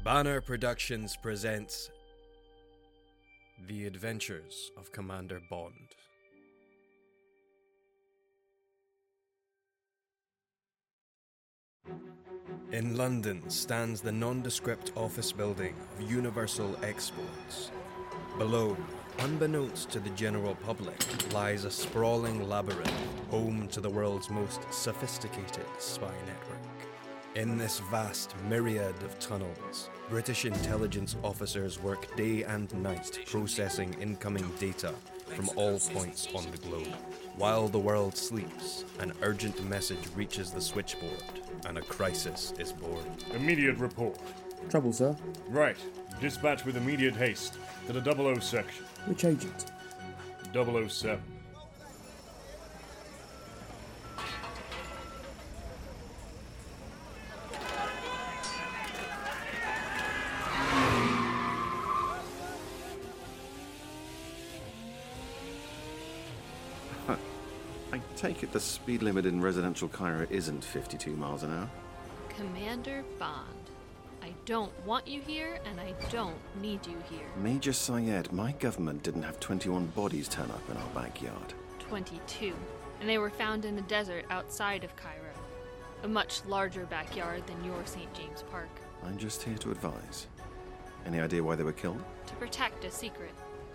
Banner Productions presents The Adventures of Commander Bond. In London stands the nondescript office building of Universal Exports. Below, unbeknownst to the general public, lies a sprawling labyrinth home to the world's most sophisticated spy network. In this vast myriad of tunnels, British intelligence officers work day and night processing incoming data from all points on the globe. While the world sleeps, an urgent message reaches the switchboard and a crisis is born. Immediate report. Trouble, sir? Right. Dispatch with immediate haste to the 00 section. Which agent? 007. I take it the speed limit in residential Cairo isn't 52 miles an hour? Commander Bond, I don't want you here, and I don't need you here. Major Syed, my government didn't have 21 bodies turn up in our backyard. 22, and they were found in a desert outside of Cairo. A much larger backyard than your St. James Park. I'm just here to advise. Any idea why they were killed? To protect a secret.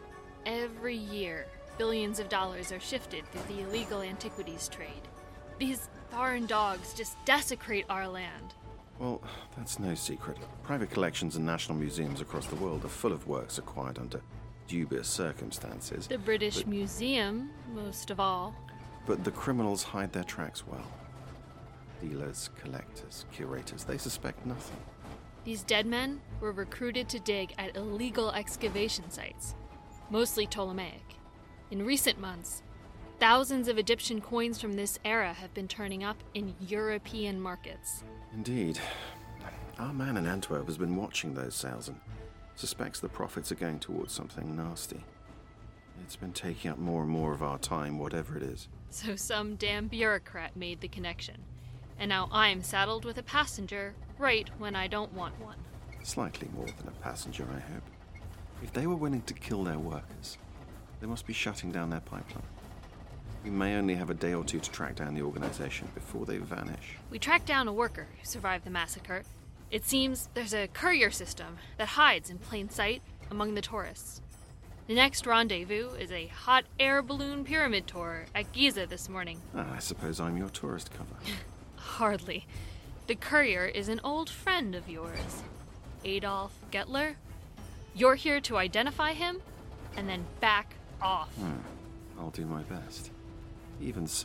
Every year, billions of dollars are shifted through the illegal antiquities trade. These foreign dogs just desecrate our land. Well, that's no secret. Private collections and national museums across the world are full of works acquired under dubious circumstances. The British Museum, most of all. But the criminals hide their tracks well. Dealers, collectors, curators, they suspect nothing. These dead men were recruited to dig at illegal excavation sites, mostly Ptolemaic. In recent months, thousands of Egyptian coins from this era have been turning up in European markets. Indeed. Our man in Antwerp has been watching those sales and suspects the profits are going towards something nasty. It's been taking up more and more of our time, whatever it is. So some damn bureaucrat made the connection. And now I'm saddled with a passenger right when I don't want one. Slightly more than a passenger, I hope. If they were willing to kill their workers, they must be shutting down their pipeline. We may only have a day or two to track down the organization before they vanish. We tracked down a worker who survived the massacre. It seems there's a courier system that hides in plain sight among the tourists. The next rendezvous is a hot air balloon pyramid tour at Giza this morning. I suppose I'm your tourist cover. Hardly. The courier is an old friend of yours, Adolf Gettler. You're here to identify him and then back off. I'll do my best. Even so,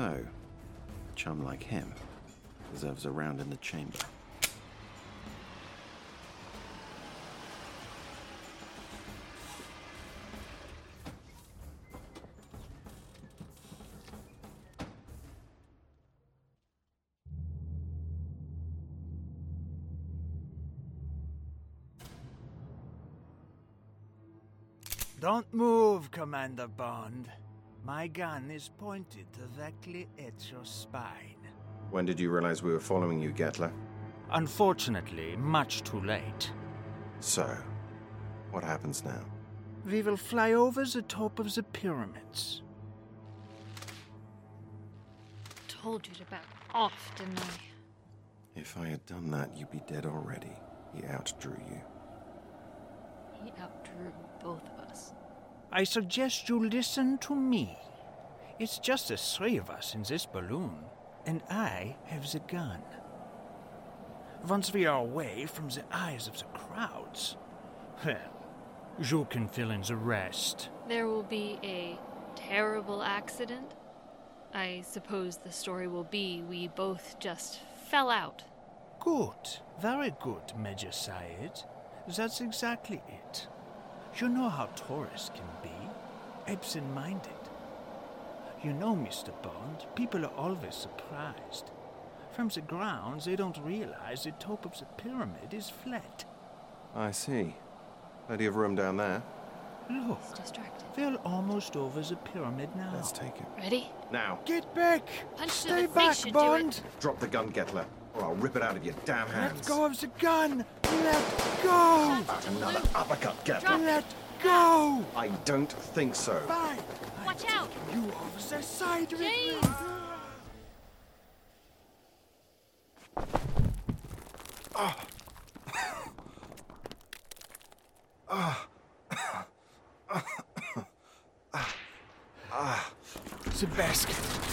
a chum like him deserves a round in the chamber. Don't move, Commander Bond. My gun is pointed directly at your spine. When did you realize we were following you, Gettler? Unfortunately, much too late. So, what happens now? We will fly over the top of the pyramids. Told you to back off, didn't I? If I had done that, you'd be dead already. He outdrew you. He outdrew both of us. I suggest you listen to me. It's just the three of us in this balloon, and I have the gun. Once we are away from the eyes of the crowds, well, you can fill in the rest. There will be a terrible accident. I suppose the story will be we both just fell out. Good. Very good, Major Syed. That's exactly it. You know how tourists can be, absent-minded. You know, Mr. Bond, people are always surprised. From the ground, they don't realize the top of the pyramid is flat. I see. Plenty of room down there. Look, It's distracted. we're almost over the pyramid now. Let's take it. Ready? Now, Get back! Punch to Stay the back, face should Bond! do it. drop the gun, Gettler. or I'll rip it out of your damn hands. Let go of the gun! Let go! Another uppercut, Gettler. Let go! I don't think so. Fine. Watch out! You off the side of James! it. The basket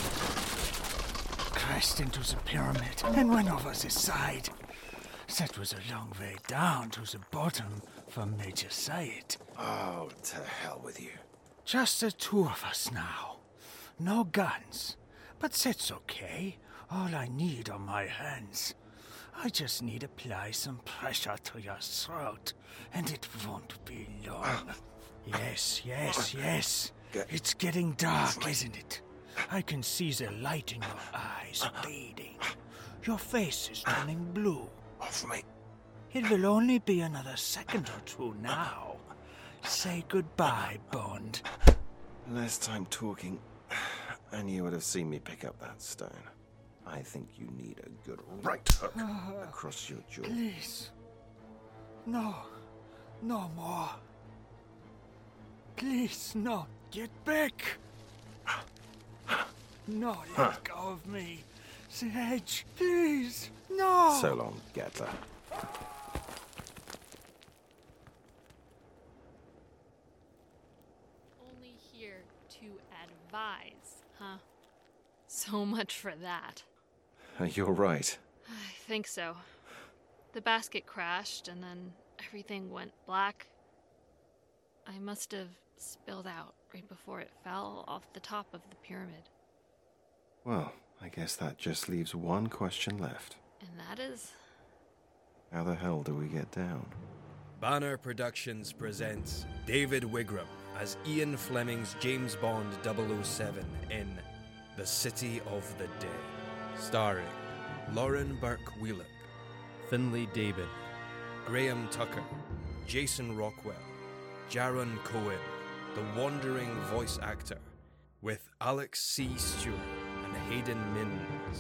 crashed into the pyramid and went over the side. That was a long way down to the bottom for Major Syed. Oh, to hell with you. Just the two of us now. No guns. But that's okay. All I need are my hands. I just need to apply some pressure to your throat, and it won't be long. Yes. It's getting dark, isn't it? I can see the light in your eyes fading. Your face is turning blue. Off me. It will only be another second or two now. Say goodbye, Bond. Less time talking, and you would have seen me pick up that stone. I think you need a good right hook across your jaw. Please. No more. Please, no. Get back. No, let go of me. The edge, please. No. So long, Gettler. Only here to advise, huh? So much for that. You're right. I think so. The basket crashed, and then everything went black. I must have spilled out right before it fell off the top of the pyramid. Well, I guess that just leaves one question left. And that is... How the hell do we get down? Banner Productions presents David Wigram as Ian Fleming's James Bond 007 in The City of the Dead. Starring Lauren Burke-Wheelock, Finlay David, Graham Tucker, Jason Rockwell, Jaron Cohen, the wandering voice actor, with Alex C. Stewart and Hayden Minns.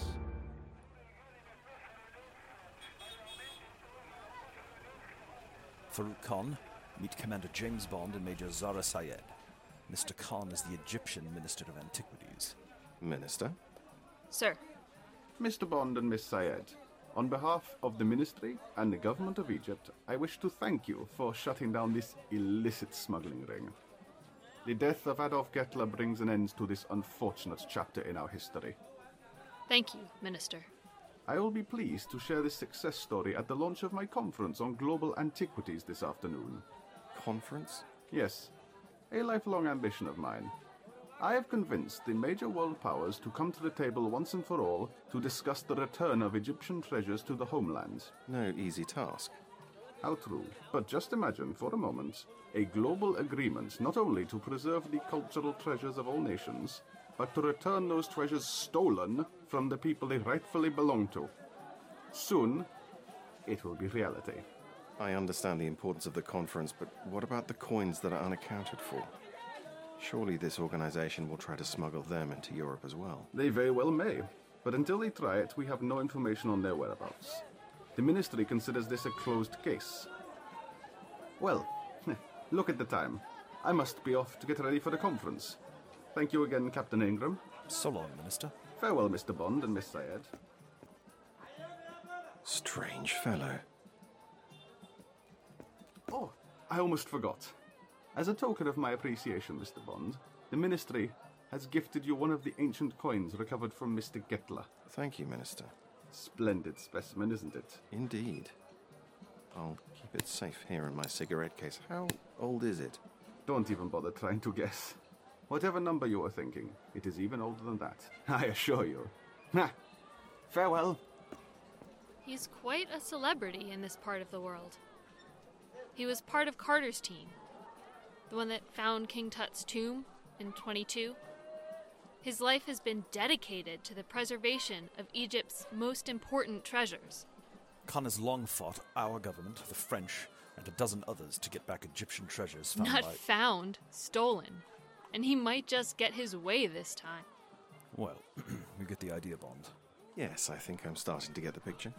Farouk Khan, meet Commander James Bond and Major Zara Syed. Mr. Khan is the Egyptian Minister of Antiquities. Minister? Sir, Mr. Bond and Miss Syed, on behalf of the Ministry and the Government of Egypt, I wish to thank you for shutting down this illicit smuggling ring. The death of Adolf Gettler brings an end to this unfortunate chapter in our history. thank you, Minister. I will be pleased to share this success story at the launch of my conference on global antiquities this afternoon. Conference? Yes, a lifelong ambition of mine. I have convinced the major world powers to come to the table once and for all to discuss the return of Egyptian treasures to the homeland. No easy task. How true. But just imagine, for a moment, a global agreement not only to preserve the cultural treasures of all nations, but to return those treasures stolen from the people they rightfully belong to. Soon, it will be reality. I understand the importance of the conference, but what about the coins that are unaccounted for? Surely this organization will try to smuggle them into Europe as well. They very well may, but until they try it, we have no information on their whereabouts. The Ministry considers this a closed case. Well, look at the time. I must be off to get ready for the conference. Thank you again, Captain Ingram. So long, Minister. Farewell, Mr. Bond and Miss Syed. Strange fellow. Oh, I almost forgot. As a token of my appreciation, Mr. Bond, the Ministry has gifted you one of the ancient coins recovered from Mr. Gettler. Thank you, Minister. Splendid specimen, isn't it? Indeed. I'll keep it safe here in my cigarette case. How old is it? Don't even bother trying to guess. Whatever number you are thinking, it is even older than that. I assure you. Farewell. He's quite a celebrity in this part of the world. He was part of Carter's team, the one that found King Tut's tomb in 22. His life has been dedicated to the preservation of Egypt's most important treasures. Khan has long fought our government, the French, and a dozen others to get back Egyptian treasures found Not by... found, stolen. And he might just get his way this time. Well, you get the idea, Bond. Yes, I think I'm starting to get the picture.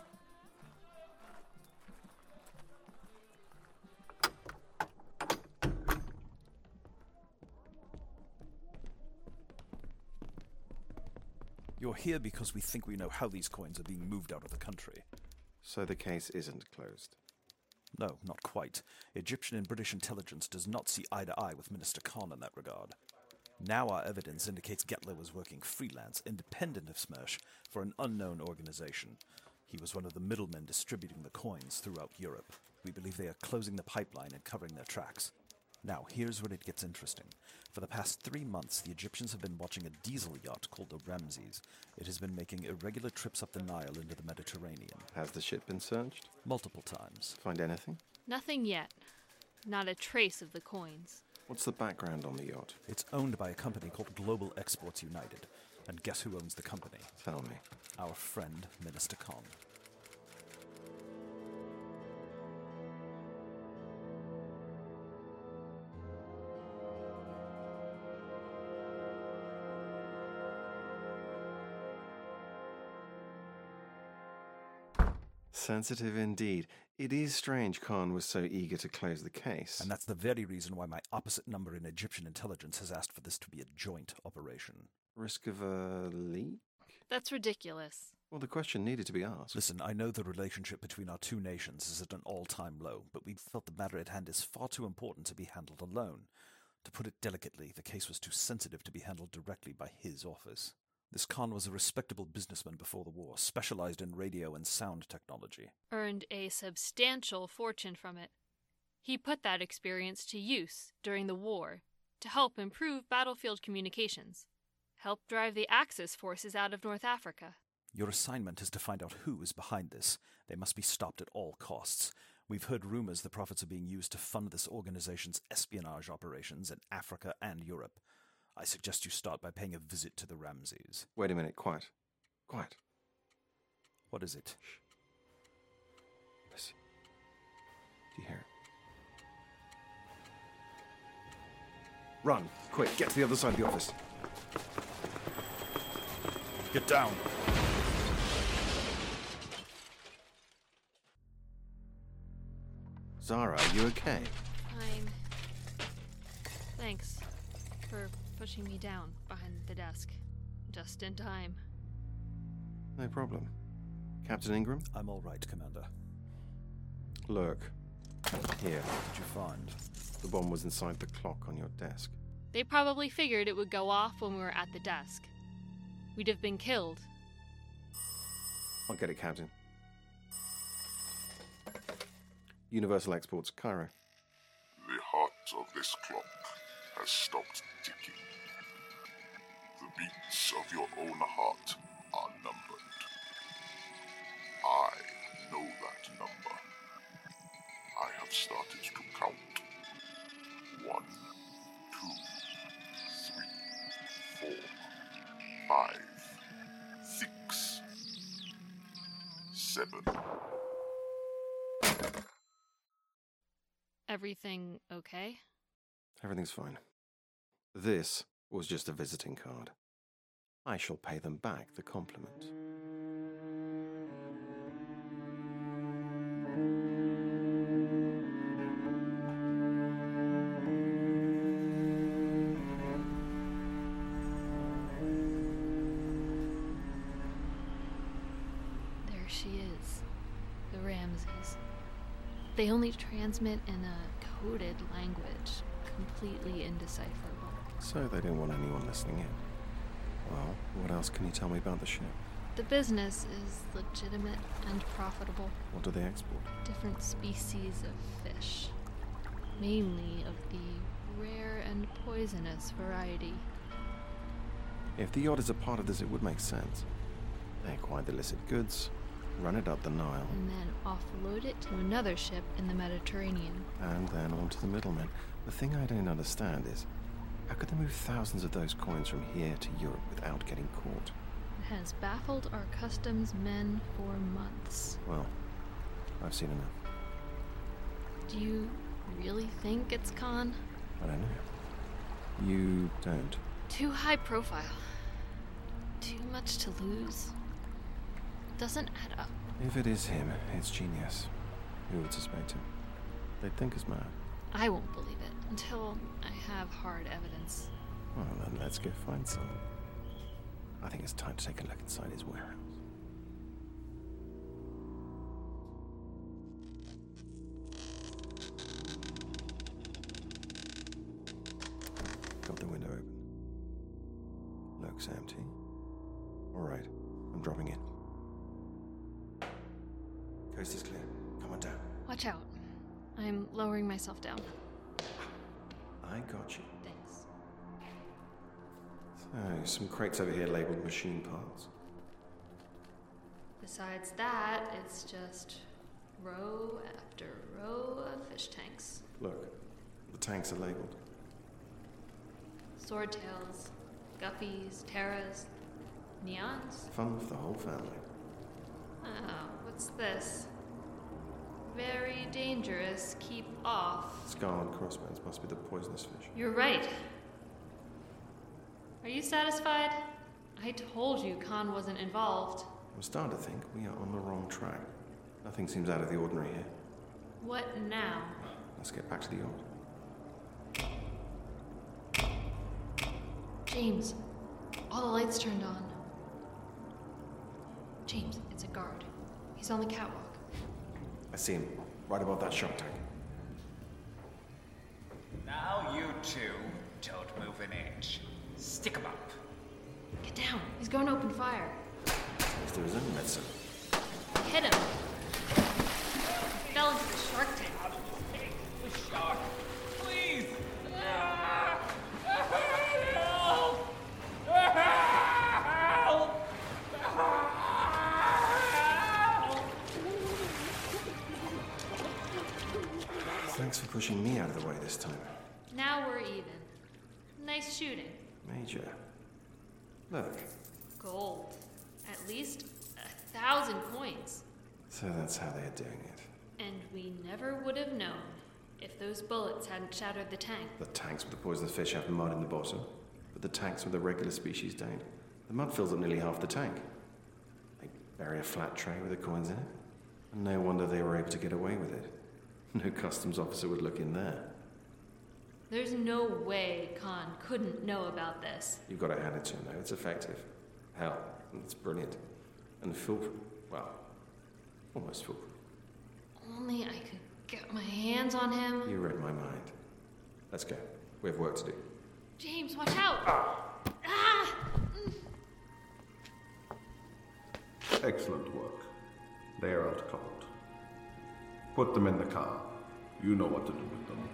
You're here because we think we know how these coins are being moved out of the country. So the case isn't closed. No, not quite. Egyptian and British intelligence does not see eye to eye with Minister Khan in that regard. Now our evidence indicates Gettler was working freelance, independent of Smersh, for an unknown organization. He was one of the middlemen distributing the coins throughout Europe. We believe they are closing the pipeline and covering their tracks. Now, here's where it gets interesting. For the past 3 months, the Egyptians have been watching a diesel yacht called the Ramses. It has been making irregular trips up the Nile into the Mediterranean. Has the ship been searched? Multiple times. Find anything? Nothing yet. Not a trace of the coins. What's the background on the yacht? It's owned by a company called Global Exports United. And guess who owns the company? Tell me. Our friend, Minister Khan. Sensitive indeed. It is strange Khan was so eager to close the case. And that's the very reason why my opposite number in Egyptian intelligence has asked for this to be a joint operation. Risk of a leak? That's ridiculous. Well, the question needed to be asked. Listen, I know the relationship between our two nations is at an all-time low, but we felt the matter at hand is far too important to be handled alone. To put it delicately, the case was too sensitive to be handled directly by his office. This Khan was a respectable businessman before the war, specialized in radio and sound technology. Earned a substantial fortune from it. He put that experience to use during the war to help improve battlefield communications, help drive the Axis forces out of North Africa. Your assignment is to find out who is behind this. They must be stopped at all costs. We've heard rumors the profits are being used to fund this organization's espionage operations in Africa and Europe. I suggest you start by paying a visit to the Ramses. Wait a minute, quiet. Quiet. What is it? Shh. Listen. Do you hear it? Run! Quick, get to the other side of the office. Get down! Zara, are you okay? Fine. Thanks for pushing me down behind the desk. Just in time. No problem. Captain Ingram? I'm all right, Commander. Look. Here. What did you find? The bomb was inside the clock on your desk. They probably figured it would go off when we were at the desk. We'd have been killed. I'll get it, Captain. Universal Exports, Cairo. The heart of this clock has stopped ticking. The beats of your own heart are numbered. I know that number. I have started to count. 1, 2, 3, 4, 5, 6, 7. Everything okay? Everything's fine. This was just a visiting card. I shall pay them back the compliment. There she is. The Ramses. They only transmit in a coded language, completely indecipherable. So they don't want anyone listening in. Well, what else can you tell me about the ship? The business is legitimate and profitable. What do they export? Different species of fish. Mainly of the rare and poisonous variety. If the yacht is a part of this, it would make sense. They acquire the illicit goods, run it up the Nile, And then offload it to another ship in the Mediterranean. and then on to the middlemen. The thing I don't understand is, how could they move thousands of those coins from here to Europe without getting caught? It has baffled our customs men for months. Well, I've seen enough. Do you really think it's Khan? I don't know. You don't. Too high profile. Too much to lose. doesn't add up. If it is him, it's genius. Who would suspect him? They'd think us mad. I won't believe it until I have hard evidence. Well, then let's go find some. I think it's time to take a look inside his warehouse. Got the window open. Looks empty. All right, I'm dropping in. Coast is clear. Come on down. Watch out. I'm lowering myself down. I got you. Thanks. So, some crates over here labeled machine parts. Besides that, it's just row after row of fish tanks. Look, the tanks are labeled. Swordtails, guppies, terras, neons. Fun for the whole family. Oh, what's this? Very dangerous. Keep off. Scarlet crossbones must be the poisonous fish. You're right. Are you satisfied? I told you Khan wasn't involved. I'm starting to think we are on the wrong track. Nothing seems out of the ordinary here. What now? Let's get back to the yacht. James, all the lights turned on. James, it's a guard. He's on the catwalk. I see him, right above that shark tank. Now you two don't move an inch. Stick 'em up. Get down. He's going to open fire. If there is any medicine. Hit him. He fell into the shark tank. The shark! Please! Thanks for pushing me out of the way this time. Now we're even. Nice shooting. Major. Look. Gold. At least 1,000 coins. So that's how they're doing it. And we never would have known if those bullets hadn't shattered the tank. The tanks with the poisonous fish have mud in the bottom, but the tanks with the regular species don't. The mud fills up nearly half the tank. They bury a flat tray with the coins in it, and no wonder they were able to get away with it. No customs officer would look in there. There's no way Khan couldn't know about this. You've got to hand it to him, though. It's effective. Hell, it's brilliant. And foolproof. Well, almost foolproof. Only I could get my hands on him. You read my mind. Let's go. We have work to do. James, watch out! Ah! Excellent work. They are out cold. Put them in the car. You know what to do with them.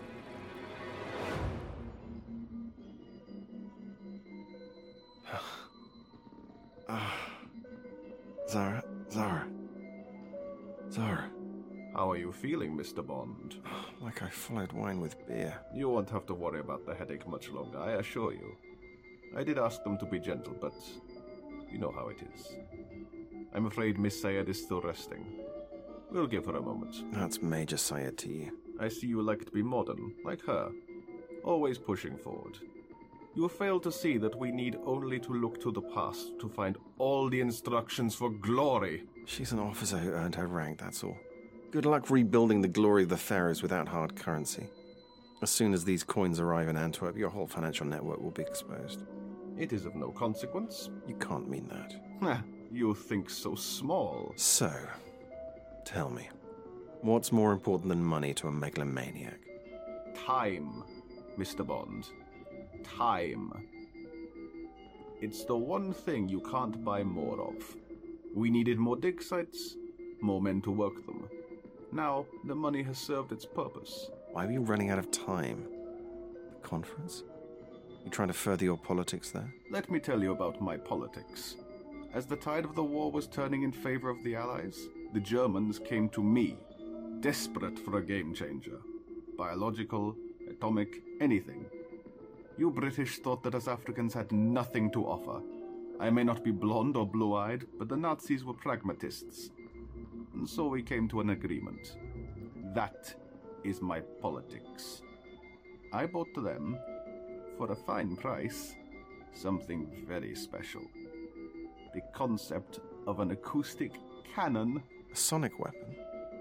Zara. How are you feeling, Mr. Bond? Like I followed wine with beer. You won't have to worry about the headache much longer, I assure you. I did ask them to be gentle, but you know how it is. I'm afraid Miss Syed is still resting. We'll give her a moment. That's Major Syed to you. I see you like to be modern, like her. Always pushing forward. You fail to see that we need only to look to the past to find all the instructions for glory. She's an officer who earned her rank, that's all. Good luck rebuilding the glory of the pharaohs without hard currency. As soon as these coins arrive in Antwerp, your whole financial network will be exposed. It is of no consequence. You can't mean that. You think so small. So, tell me, what's more important than money to a megalomaniac? Time, Mr. Bond. Time. It's the one thing you can't buy more of. We needed more dig sites, more men to work them. Now, the money has served its purpose. Why are you running out of time? The conference? You trying to further your politics there? Let me tell you about my politics. As the tide of the war was turning in favor of the Allies, the Germans came to me, desperate for a game changer. Biological, atomic, anything. You British thought that us Africans had nothing to offer. I may not be blonde or blue-eyed, but the Nazis were pragmatists. And so we came to an agreement. That is my politics. I bought to them, for a fine price, something very special. The concept of an acoustic cannon. A sonic weapon?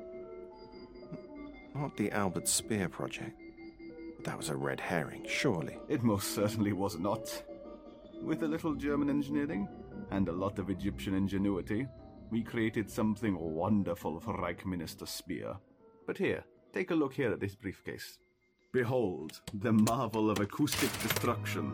Not the Albert Speer project. That was a red herring, surely. It most certainly was not. With a little German engineering and a lot of Egyptian ingenuity, we created something wonderful for Reich Minister Speer. But here, take a look here at this briefcase. Behold, the marvel of acoustic destruction.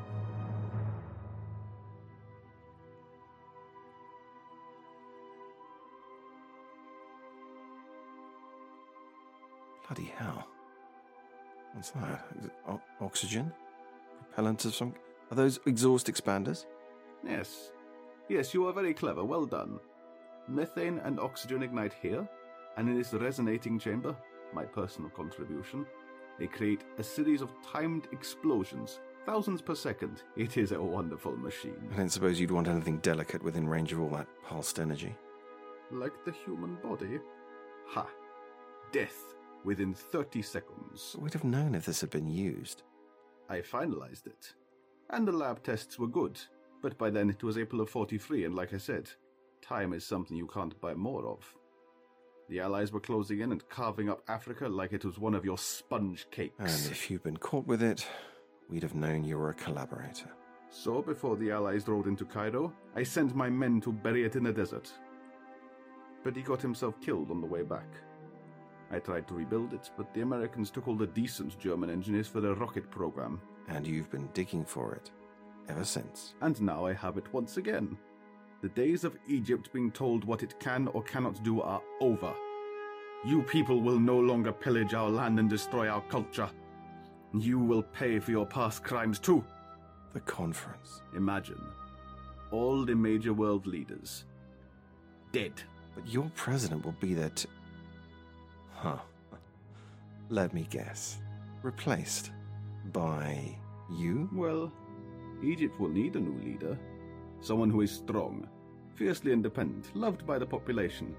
Bloody hell. What's that? Is it oxygen? Propellant of some... Are those exhaust expanders? Yes. Yes, you are very clever. Well done. Methane and oxygen ignite here, and in this resonating chamber, my personal contribution, they create a series of timed explosions, thousands per second. It is a wonderful machine. I don't suppose you'd want anything delicate within range of all that pulsed energy. Like the human body? Ha! Death within 30 seconds. We'd have known if this had been used. I finalized it. And the lab tests were good. But by then it was April of 43, and like I said, time is something you can't buy more of. The Allies were closing in and carving up Africa like it was one of your sponge cakes. And if you'd been caught with it, we'd have known you were a collaborator. So, before the Allies rode into Cairo, I sent my men to bury it in the desert. But he got himself killed on the way back. I tried to rebuild it, but the Americans took all the decent German engineers for their rocket program. And you've been digging for it ever since. And now I have it once again. The days of Egypt being told what it can or cannot do are over. You people will no longer pillage our land and destroy our culture. You will pay for your past crimes too. The conference. Imagine. All the major world leaders. Dead. But your president will be there to... Huh. Let me guess. Replaced by you? Well, Egypt will need a new leader. Someone who is strong, fiercely independent, loved by the population.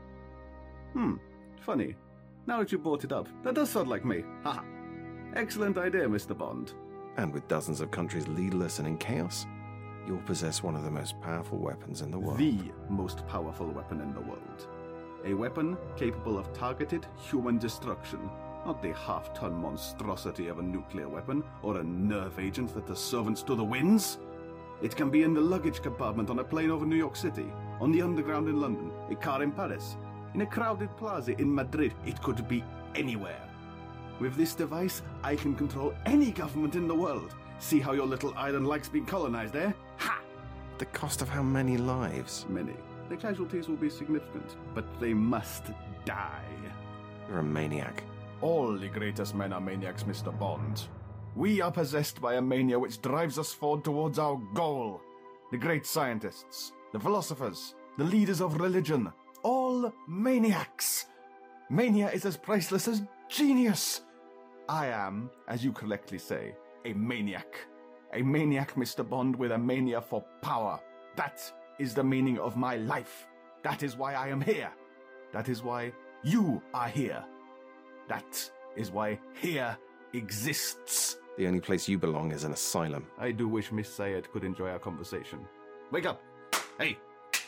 Funny. Now that you brought it up, that does sound like me. Haha. Excellent idea, Mr. Bond. And with dozens of countries leaderless and in chaos, you'll possess one of the most powerful weapons in the world. The most powerful weapon in the world. A weapon capable of targeted human destruction, not the half-ton monstrosity of a nuclear weapon or a nerve agent that is servants to the winds. It can be in the luggage compartment on a plane over New York City, on the underground in London, a car in Paris, in a crowded plaza in Madrid. It could be anywhere. With this device, I can control any government in the world. See how your little island likes being colonized, eh? Ha! The cost of how many lives? Many. The casualties will be significant, but they must die. You're a maniac. All the greatest men are maniacs, Mr. Bond. We are possessed by a mania which drives us forward towards our goal. The great scientists, the philosophers, the leaders of religion, all maniacs. Mania is as priceless as genius. I am, as you correctly say, a maniac. A maniac, Mr. Bond, with a mania for power. That is the meaning of my life. That is why I am here. That is why you are here. That is why here exists. The only place you belong is an asylum. I do wish Miss Syed could enjoy our conversation. Wake up! Hey!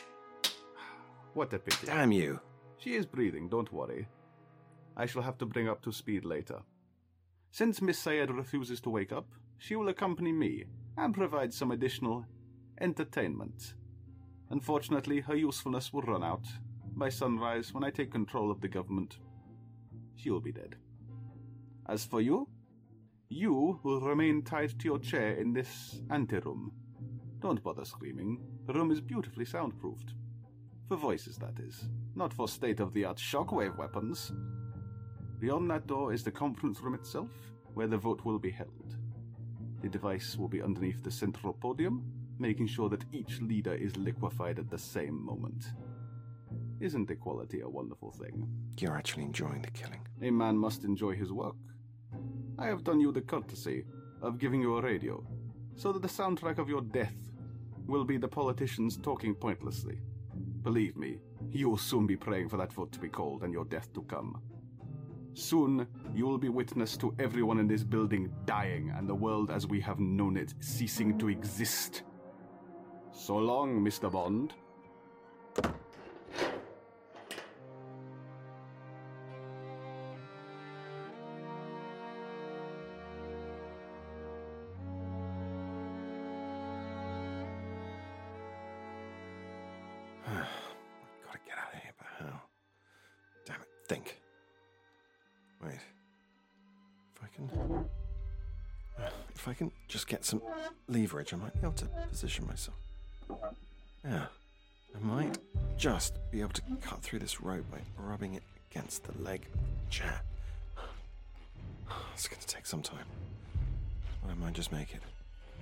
What a pity. Damn you. She is breathing, don't worry. I shall have to bring her up to speed later. Since Miss Syed refuses to wake up, she will accompany me and provide some additional entertainment. Unfortunately, her usefulness will run out. By sunrise, when I take control of the government, she will be dead. As for you, you will remain tied to your chair in this anteroom. Don't bother screaming. The room is beautifully soundproofed. For voices, that is. Not for state-of-the-art shockwave weapons. Beyond that door is the conference room itself, where the vote will be held. The device will be underneath the central podium, making sure that each leader is liquefied at the same moment. Isn't equality a wonderful thing? You're actually enjoying the killing. A man must enjoy his work. I have done you the courtesy of giving you a radio, so that the soundtrack of your death will be the politicians talking pointlessly. Believe me, you will soon be praying for that vote to be called and your death to come. Soon, you will be witness to everyone in this building dying and the world as we have known it ceasing to exist. So long, Mr. Bond. think. Wait. If I can just get some leverage, I might be able to position myself. Yeah. I might just be able to cut through this rope by rubbing it against the leg chair. It's going to take some time, but I might just make it.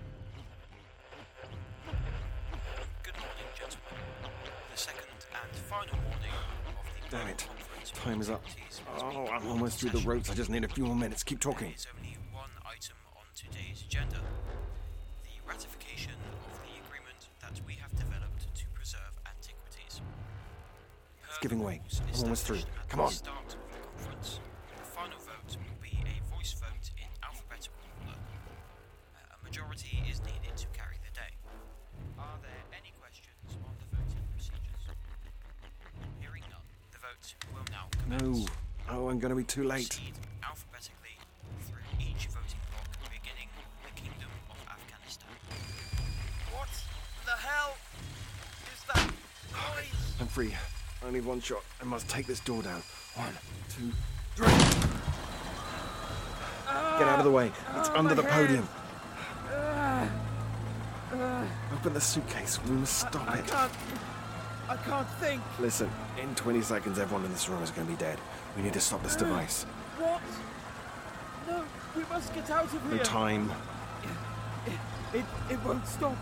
Good morning, gentlemen. The second and final morning of the Damn it. conference Time is up. activities Oh, I'm almost through the ropes. I just need a few more minutes. Keep talking. There is only one item on today's agenda. The ratification of the agreement that we have developed to preserve antiquities. It's giving way. I'm almost through. Come on. At the start of the conference, the final vote will be a voice vote in alphabetical order. A majority is needed to carry the day. Are there any questions on the voting procedures? Hearing none, the vote will now commence. No. Oh, I'm going to be too late. Proceed alphabetically through each voting block, beginning the Kingdom of Afghanistan. What the hell is that noise? I'm free. I need one shot. I must take this door down. 1, 2, 3. Get out of the way. It's under the podium. Open the suitcase. We must stop it. I can't think. Listen, in 20 seconds, everyone in this room is going to be dead. We need to stop this device. What? No, we must get out of No here. time. It won't stop.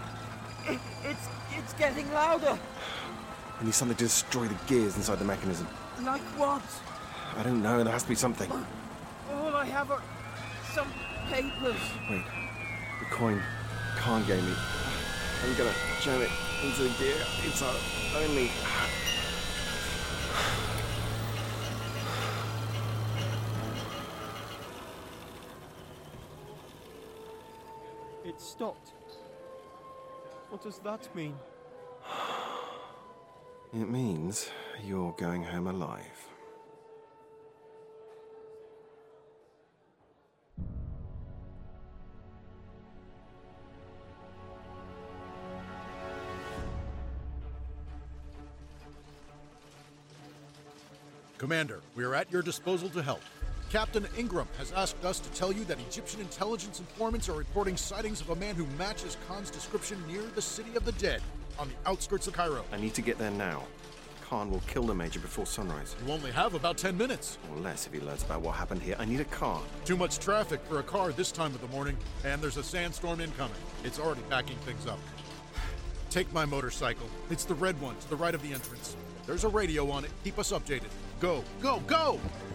It's getting louder. We need something to destroy the gears inside the mechanism. Like what? I don't know. There has to be something. All I have are some papers. Wait. The coin Khan gave me. I'm gonna jam it into the gear. It's our only... It stopped. What does that mean? It means you're going home alive. Commander, we are at your disposal to help. Captain Ingram has asked us to tell you that Egyptian intelligence informants are reporting sightings of a man who matches Khan's description near the City of the Dead, on the outskirts of Cairo. I need to get there now. Khan will kill the Major before sunrise. You only have about 10 minutes. Or less if he learns about what happened here. I need a car. Too much traffic for a car this time of the morning, and there's a sandstorm incoming. It's already backing things up. Take my motorcycle. It's the red one to the right of the entrance. There's a radio on it. Keep us updated. Go, go, go!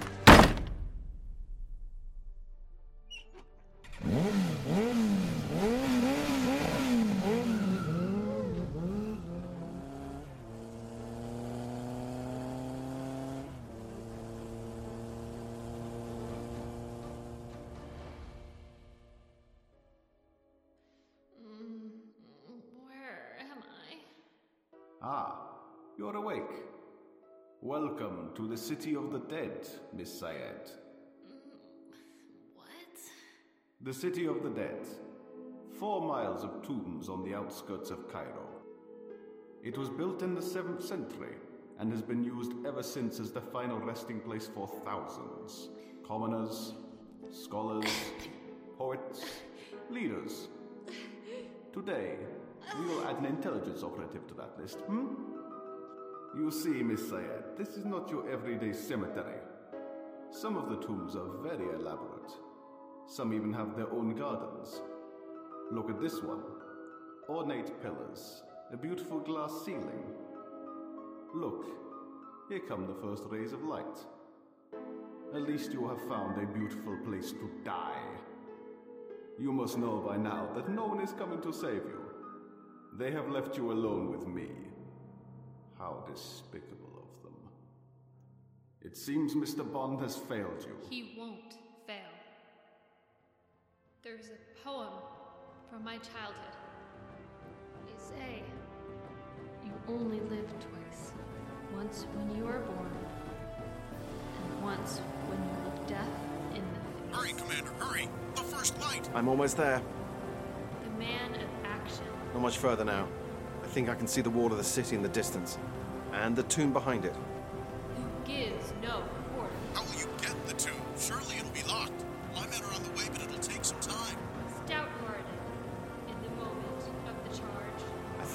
Where am I? Ah, you're awake. Welcome to the City of the Dead, Miss Syed. What? The City of the Dead. 4 miles of tombs on the outskirts of Cairo. It was built in the 7th century and has been used ever since as the final resting place for thousands. Commoners, scholars, poets, leaders. Today, we will add an intelligence operative to that list, You see, Miss Syed, this is not your everyday cemetery. Some of the tombs are very elaborate. Some even have their own gardens. Look at this one. Ornate pillars, a beautiful glass ceiling. Look, here come the first rays of light. At least you have found a beautiful place to die. You must know by now that no one is coming to save you. They have left you alone with me. How despicable of them. It seems Mr. Bond has failed you. He won't fail. There's a poem from my childhood. They say you only live twice. Once when you are born, and once when you look death in the face. Hurry, Commander, hurry! The first light! I'm almost there. The man of action. Not much further now. I think I can see the wall of the city in the distance. And the tomb behind it. Who gives no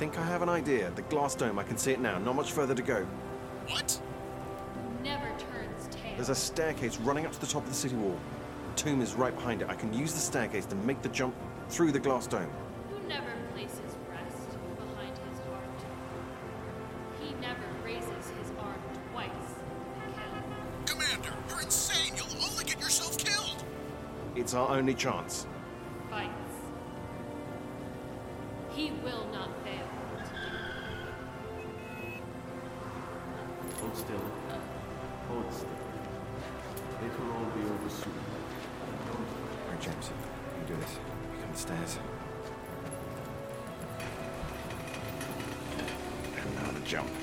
think I have an idea. The glass dome, I can see it now. Not much further to go. What? Never turns tail. There's a staircase running up to the top of the city wall. The tomb is right behind it. I can use the staircase to make the jump through the glass dome. Who never places rest behind his heart? He never raises his arm twice to kill. Commander, you're insane! You'll only get yourself killed! It's our only chance. Fights. He will not fail to do. Hold still. Hold still. It will all be over soon. All right, James. You can do this. Come the stairs. And now the jump.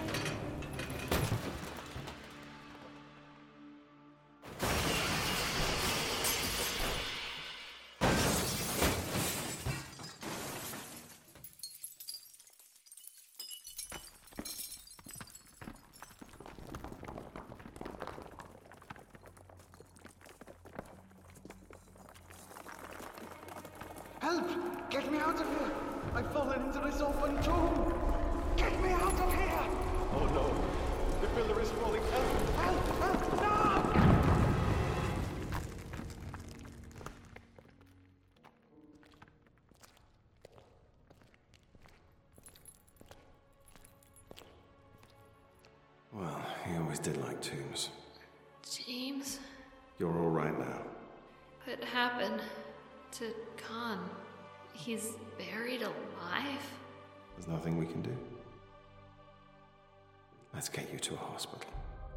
Help! Get me out of here! I've fallen into this open tomb! Get me out of here! Oh no! The pillar is falling! Help! Help! Help! No! Well, he always did like tombs. James? You're all right now. What happened to Khan? He's buried alive? There's nothing we can do. Let's get you to a hospital.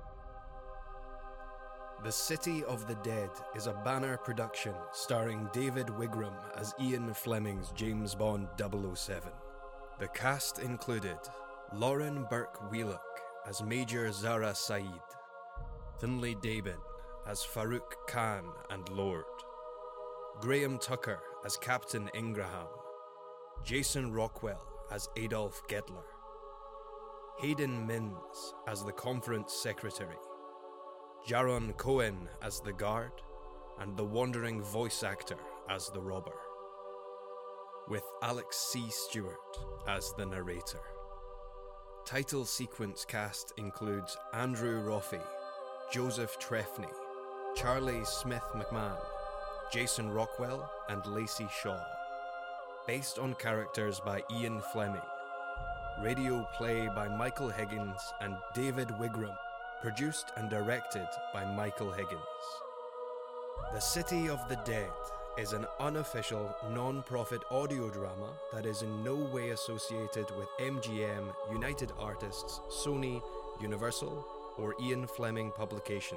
The City of the Dead is a banner production starring David Wigram as Ian Fleming's James Bond 007. The cast included Lauren Burke-Wheelock as Major Zara Said, Finlay Dabin as Farouk Khan and Lord, Graham Tucker as Captain Ingraham, Jason Rockwell as Adolf Gettler, Hayden Minns as the Conference Secretary, Jaron Cohen as the Guard, and the wandering voice actor as the Robber, with Alex C. Stewart as the narrator. Title sequence cast includes Andrew Roffey, Joseph Trefny, Charlie Smith McMahon, Jason Rockwell, and Lacey Shaw. Based on characters by Ian Fleming. Radio play by Michael Higgins and David Wigram. Produced and directed by Michael Higgins. The City of the Dead is an unofficial, non-profit audio drama that is in no way associated with MGM, United Artists, Sony, Universal, or Ian Fleming Publications.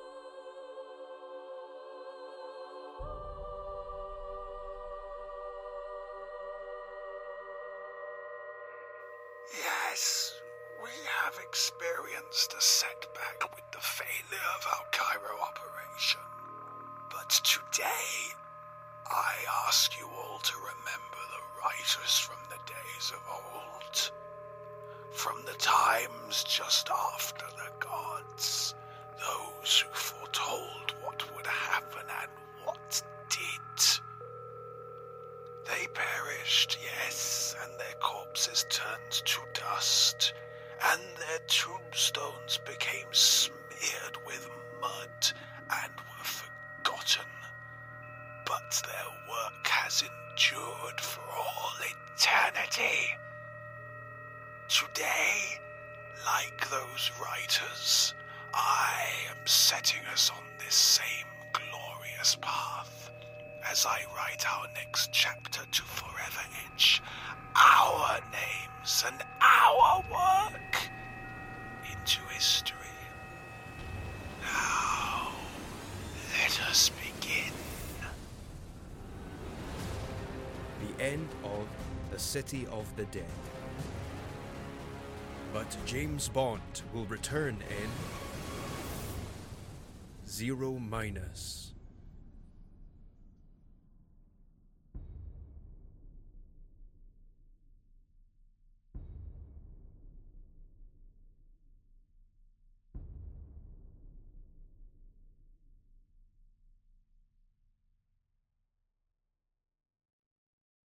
Yes, we have experienced a setback with the failure of our Cairo operation. But today, I ask you all to remember the writers from the days of old. From the times just after the gods, those who foretold what would happen and what did. They perished, yes, and their corpses turned to dust, and their tombstones became smeared with mud and were forgotten. But their work has endured for all eternity. Today, like those writers, I am setting us on this same glorious path as I write our next chapter to forever etch our names and our work into history. Now, let us begin. The end of The City of the Dead. But James Bond will return in 0-.